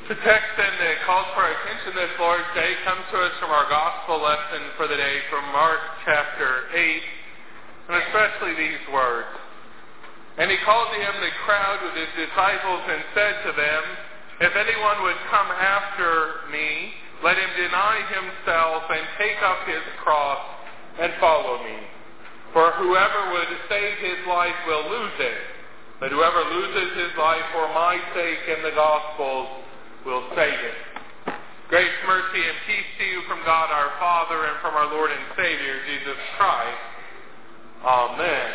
The text then that calls for our attention this Lord's Day comes to us from our gospel lesson for the day from Mark chapter 8, and especially these words. And he called to him the crowd with his disciples and said to them, "If anyone would come after me, let him deny himself and take up his cross and follow me. For whoever would save his life will lose it, but whoever loses his life for my sake and the gospel's will save it." Grace, mercy, and peace to you from God our Father and from our Lord and Savior, Jesus Christ. Amen.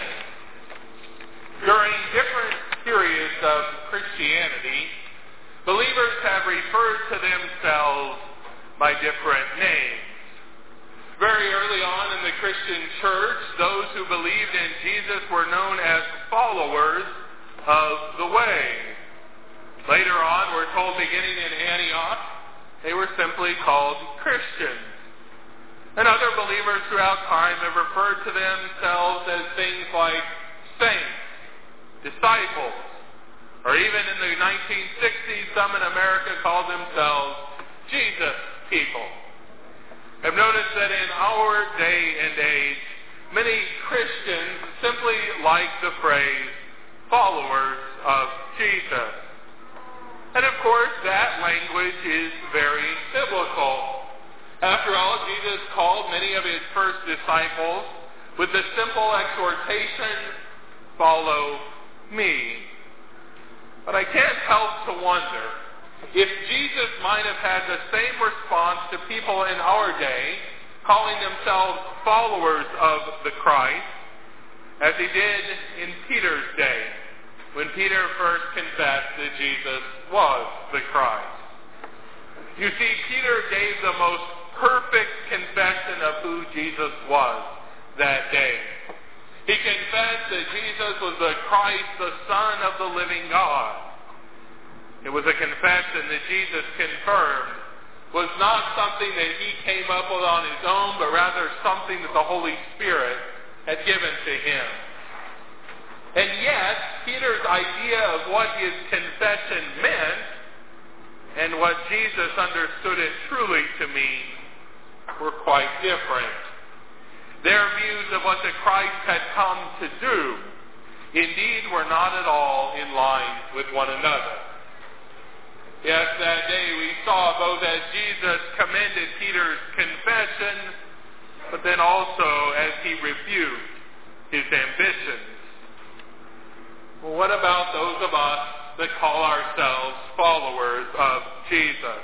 During different periods of Christianity, believers have referred to themselves by different names. Very early on in the Christian church, those who believed in Jesus were known as followers of the way. Later on, we're told beginning in Antioch, they were simply called Christians. And other believers throughout time have referred to themselves as things like saints, disciples, or even in the 1960s, some in America called themselves Jesus people. I've noticed that in our day and age, many Christians simply like the phrase followers of Jesus. And of course, that language is very biblical. After all, Jesus called many of his first disciples with the simple exhortation, "Follow me." But I can't help to wonder if Jesus might have had the same response to people in our day, calling themselves followers of the Christ, as he did in Peter's day, when Peter first confessed that Jesus was the Christ. You see, Peter gave the most perfect confession of who Jesus was that day. He confessed that Jesus was the Christ, the Son of the living God. It was a confession that Jesus confirmed was not something that he came up with on his own, but rather something that the Holy Spirit had given to him. And yet, Peter's idea of what his confession meant and what Jesus understood it truly to mean were quite different. Their views of what the Christ had come to do, indeed, were not at all in line with one another. Yes, that day we saw both as Jesus commended Peter's confession, but then also as he rebuked his ambitions. Well, what about those of us that call ourselves followers of Jesus?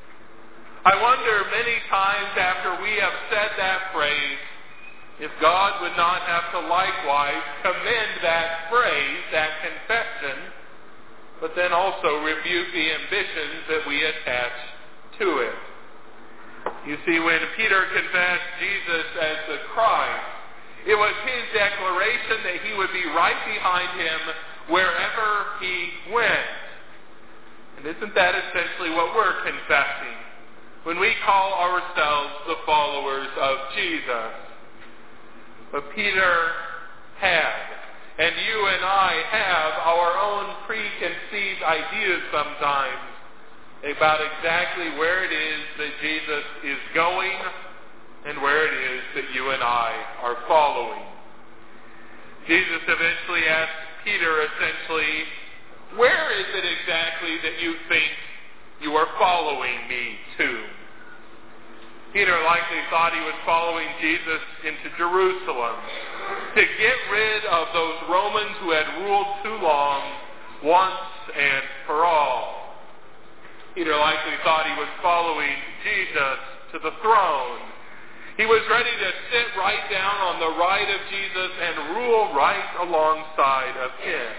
I wonder many times after we have said that phrase, if God would not have to likewise commend that phrase, that confession, but then also rebuke the ambitions that we attach to it. You see, when Peter confessed Jesus as the Christ, it was his declaration that he would be right behind him wherever he went. And isn't that essentially what we're confessing when we call ourselves the followers of Jesus? But Peter had, and you and I have, our own preconceived ideas sometimes about exactly where it is that Jesus is going and where it is that you and I are following. Jesus eventually asked Peter, essentially, where is it exactly that you think you are following me to? Peter likely thought he was following Jesus into Jerusalem to get rid of those Romans who had ruled too long once and for all. Peter likely thought he was following Jesus to the throne. He was ready to sit right down on the right of Jesus and rule right alongside of him.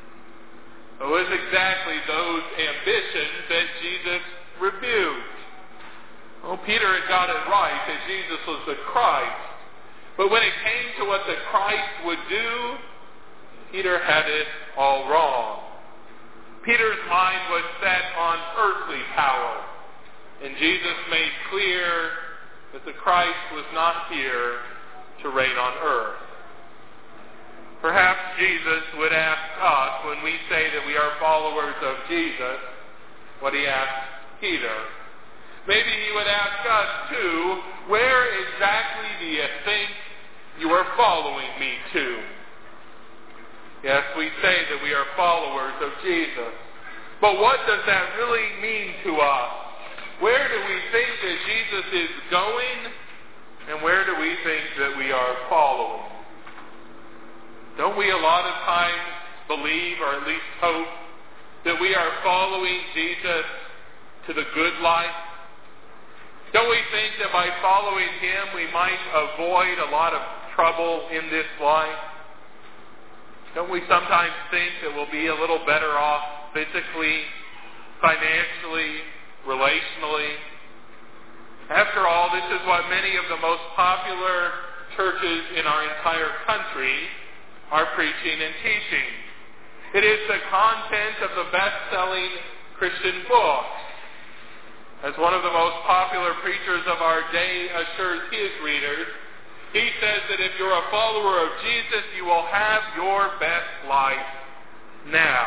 It was exactly those ambitions that Jesus rebuked. Well, Peter had got it right that Jesus was the Christ. But when it came to what the Christ would do, Peter had it all wrong. Peter's mind was set on earthly power. And Jesus made clear that the Christ was not here to reign on earth. Perhaps Jesus would ask us, when we say that we are followers of Jesus, what he asked Peter. Maybe he would ask us too, where exactly do you think you are following me to? Yes, we say that we are followers of Jesus. But what does that really mean to us? Where do we think that Jesus is going, and where do we think that we are following? Don't we a lot of times believe, or at least hope, that we are following Jesus to the good life? Don't we think that by following him we might avoid a lot of trouble in this life? Don't we sometimes think that we'll be a little better off physically, financially, relationally? After all, this is what many of the most popular churches in our entire country are preaching and teaching. It is the content of the best-selling Christian books. As one of the most popular preachers of our day assures his readers, he says that if you're a follower of Jesus, you will have your best life now.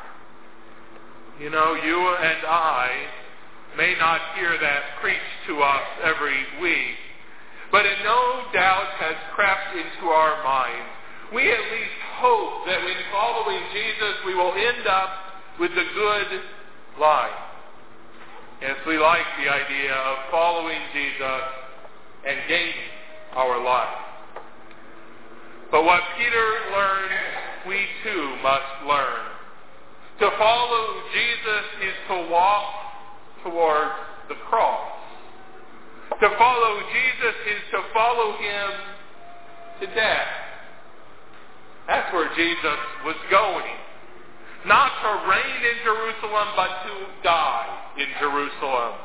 You know, you and I may not hear that preached to us every week, but it no doubt has crept into our minds. We at least hope that in following Jesus, we will end up with the good life. Yes, we like the idea of following Jesus and gaining our life. But what Peter learned, we too must learn. To follow Jesus is to walk towards the cross. To follow Jesus is to follow him to death. That's where Jesus was going. Not to reign in Jerusalem, but to die in Jerusalem.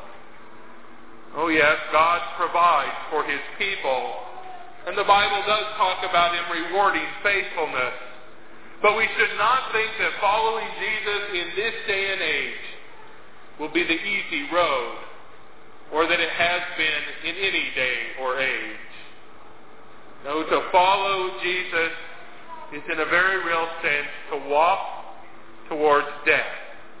Oh yes, God provides for his people. And the Bible does talk about him rewarding faithfulness. But we should not think that following Jesus in this day and age will be the easy road, or that it has been in any day or age. No, to follow Jesus is in a very real sense to walk towards death.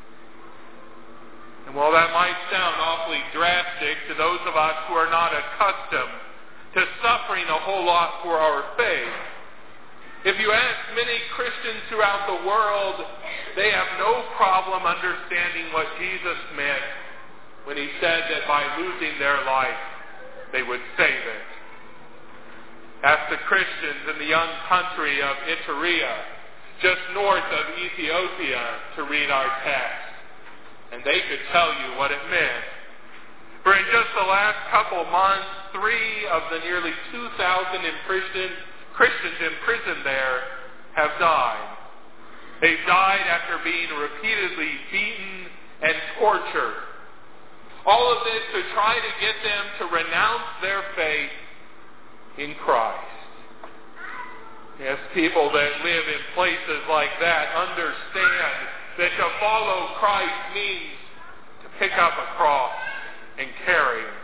And while that might sound awfully drastic to those of us who are not accustomed to suffering a whole lot for our faith, if you ask many Christians throughout the world, they have no problem understanding what Jesus meant when he said that by losing their life, they would save it. Ask the Christians in the young country of Eritrea, just north of Ethiopia, to read our text, and they could tell you what it meant. For in just the last couple months, 3 of the nearly 2,000 Christians imprisoned there have died. They've died after being repeatedly beaten and tortured. All of this to try to get them to renounce their faith in Christ. Yes, people that live in places like that understand that to follow Christ means to pick up a cross and carry it.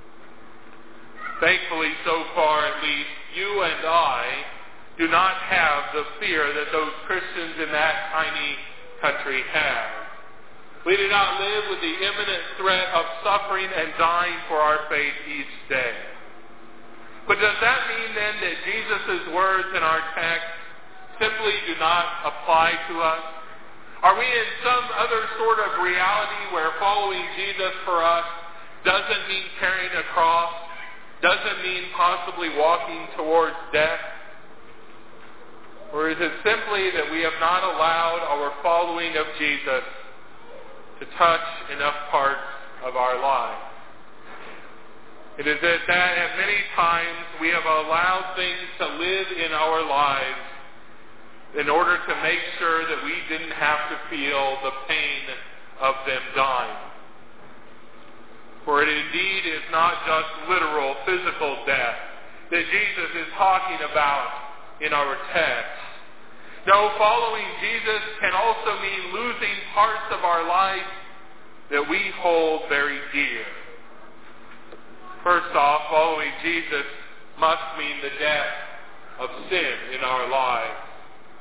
Thankfully, so far at least, you and I do not have the fear that those Christians in that tiny country have. We do not live with the imminent threat of suffering and dying for our faith each day. But does that mean then that Jesus' words in our text simply do not apply to us? Are we in some other sort of reality where following Jesus for us doesn't mean carrying a cross, doesn't mean possibly walking towards death? Or is it simply that we have not allowed our following of Jesus to touch enough parts of our lives? It is that at many times we have allowed things to live in our lives in order to make sure that we didn't have to feel the pain of them dying. For it indeed is not just literal physical death that Jesus is talking about in our text. No, following Jesus can also mean losing parts of our life that we hold very dear. First off, following Jesus must mean the death of sin in our lives.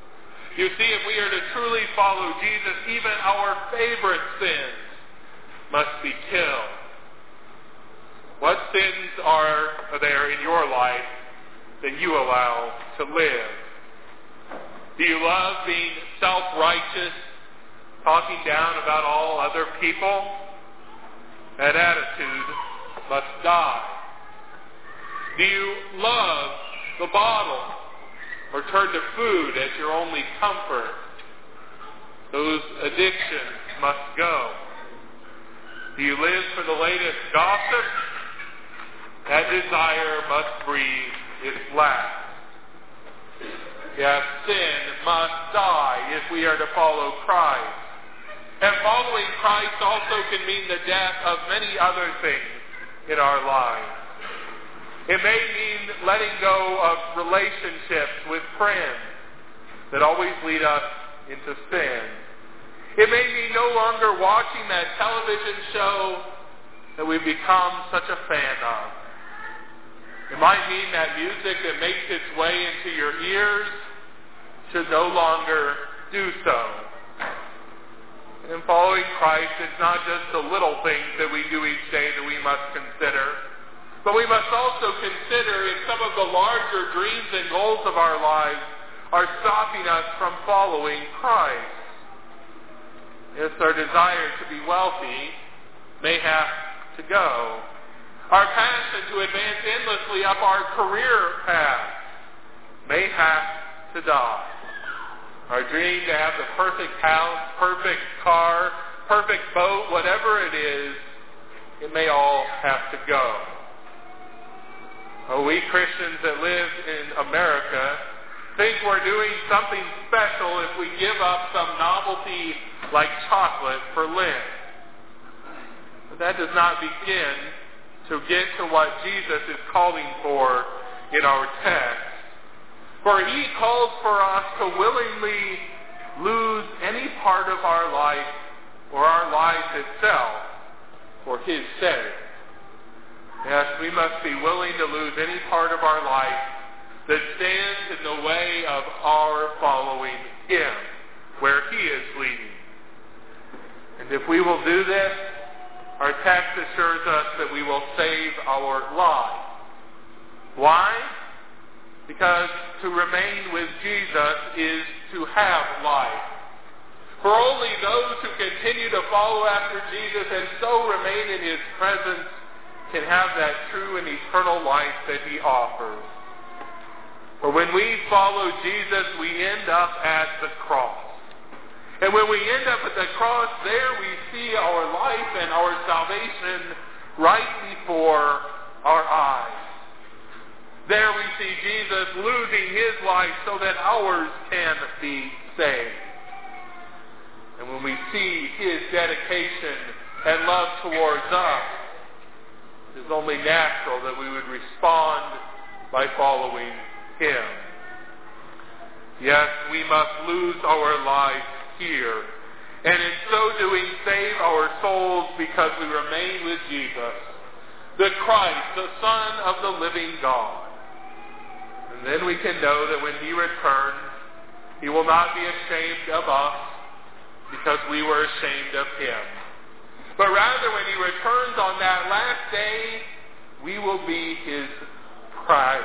You see, if we are to truly follow Jesus, even our favorite sins must be killed. What sins are there in your life that you allow to live? Do you love being self-righteous, talking down about all other people? That attitude must die. Do you love the bottle or turn to food as your only comfort? Those addictions must go. Do you live for the latest gossip? That desire must breathe its last. Yes, sin must die if we are to follow Christ. And following Christ also can mean the death of many other things in our lives. It may mean letting go of relationships with friends that always lead us into sin. It may mean no longer watching that television show that we've become such a fan of. It might mean that music that makes its way into your ears should no longer do so. And following Christ is not just the little things that we do each day that we must consider, but we must also consider if some of the larger dreams and goals of our lives are stopping us from following Christ. Yes, our desire to be wealthy may have to go. Our passion to advance endlessly up our career path may have to die. Our dream to have the perfect house, perfect car, perfect boat, whatever it is, it may all have to go. We Christians that live in America think we're doing something special if we give up some novelty like chocolate for Lent. But that does not begin to get to what Jesus is calling for in our text. For he calls for us to willingly lose any part of our life or our life itself for his sake. Yes, we must be willing to lose any part of our life that stands in the way of our following him, where he is leading. And if we will do this, our text assures us that we will save our lives. Why? Because to remain with Jesus is to have life. For only those who continue to follow after Jesus and so remain in his presence can have that true and eternal life that he offers. For when we follow Jesus, we end up at the cross. And when we end up at the cross, there we see our life and our salvation right before our eyes. There we see Jesus losing his life so that ours can be saved. And when we see his dedication and love towards us, it is only natural that we would respond by following him. Yes, we must lose our lives here, and in so doing save our souls because we remain with Jesus, the Christ, the Son of the living God. And then we can know that when he returns, he will not be ashamed of us because we were ashamed of him. But rather, when he returns on that last day, we will be his pride.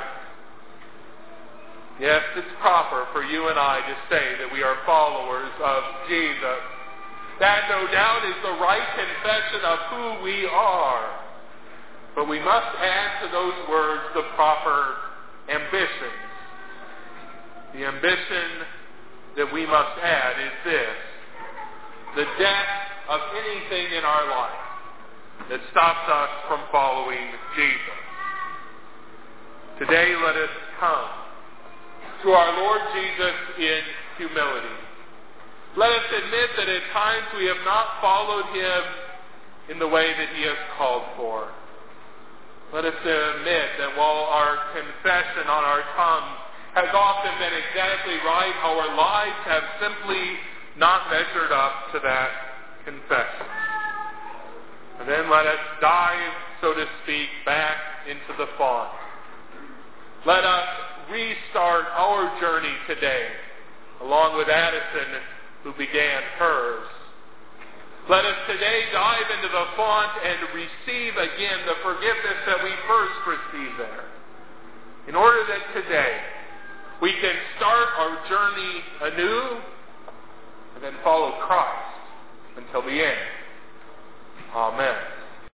Yes, it's proper for you and I to say that we are followers of Jesus. That, no doubt, is the right confession of who we are. But we must add to those words the proper ambitions. The ambition that we must add is this: the death of anything in our life that stops us from following Jesus. Today, let us come to our Lord Jesus in humility. Let us admit that at times we have not followed him in the way that he has called for. Let us admit that while our confession on our tongue has often been exactly right, our lives have simply not measured up to that confession. And then let us dive, so to speak, back into the font. Let us restart our journey today, along with Addison, who began hers. Let us today dive into the font and receive again the forgiveness that we first received there, in order that today we can start our journey anew and then follow Christ until the end. Amen.